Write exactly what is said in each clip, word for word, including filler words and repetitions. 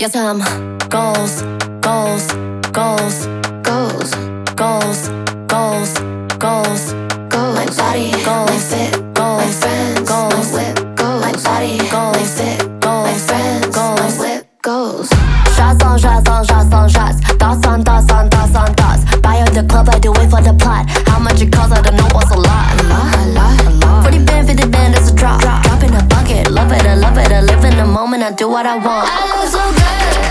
Yes, I'm goals, goals, goals, goals, goals, goals, goals, goals. My body, goals, my fit, goals, my friends, goals, my whip, goals, my body, goals, my fit, goals, my friends, goals, my whip, goals. Shots on shots on shots on shots. Thoughts on thoughts on thoughts on thoughts. Buy up the club, I do it for the plot. How much it costs, I don't know what's a lot. A lot, a lot, a lot. forty band, fifty band, that's a drop. Drop, drop in a bucket. Love it, I love it. I live in the moment, I do what I want. I look so good.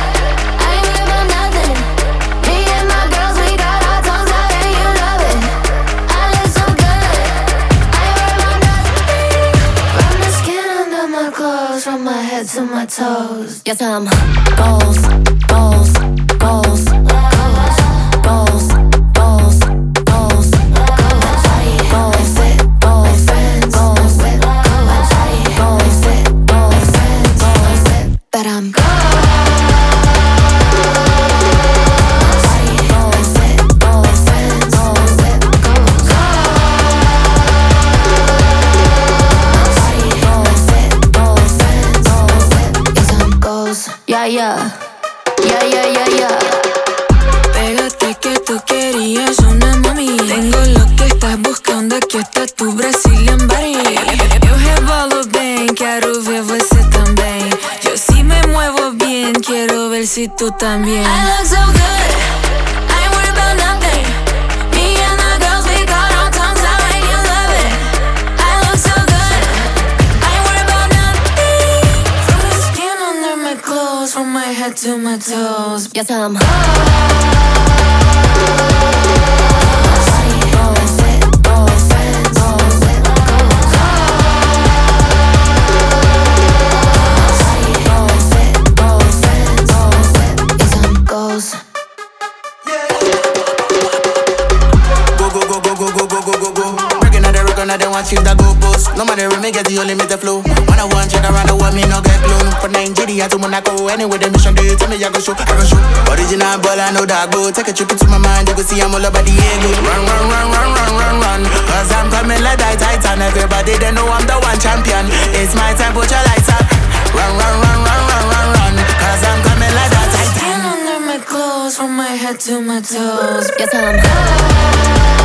From my head to my toes. Yes, I'm goals, goals, goals, goals, goals, goals, goals, goals, fit, goals, friends, goals, whip, goals, goals, fit, goals, friends, goals, whip. But I'm goals, fit, goals, friends, goals, whip, goals, yeah, yeah, yeah, yeah, yeah, yeah. Pégate que tú querías una mami. Tengo lo que estás buscando, aqui está tu Brazilian body. Eu rebolo bem, quero ver você também. Eu sí me muevo bien, quiero ver si tú también. I look so good, I ain't worried about nothing. Me and the girls, we got our tongues out and you love it. I look so good, I ain't worried about nothing. From the skin under my clothes, from my head to my toes. Yes, I'm I don't want you to go post. No matter if me get the only me the flow. When I want check around the world, me no get clone. From Nigeria to Monaco, anywhere the mission day, tell me I go show, I go show. Original ball, I know that go. Take a trip into my mind, you go see I'm all about the ego. Run, run, run, run, run, run, run. Cause I'm coming like that Titan. Everybody they know I'm the one champion. It's my time, put your lights up. Run, run, run, run, run, run, run. Cause I'm coming like that Titan. Skin under my clothes, from my head to my toes. Yes, I'm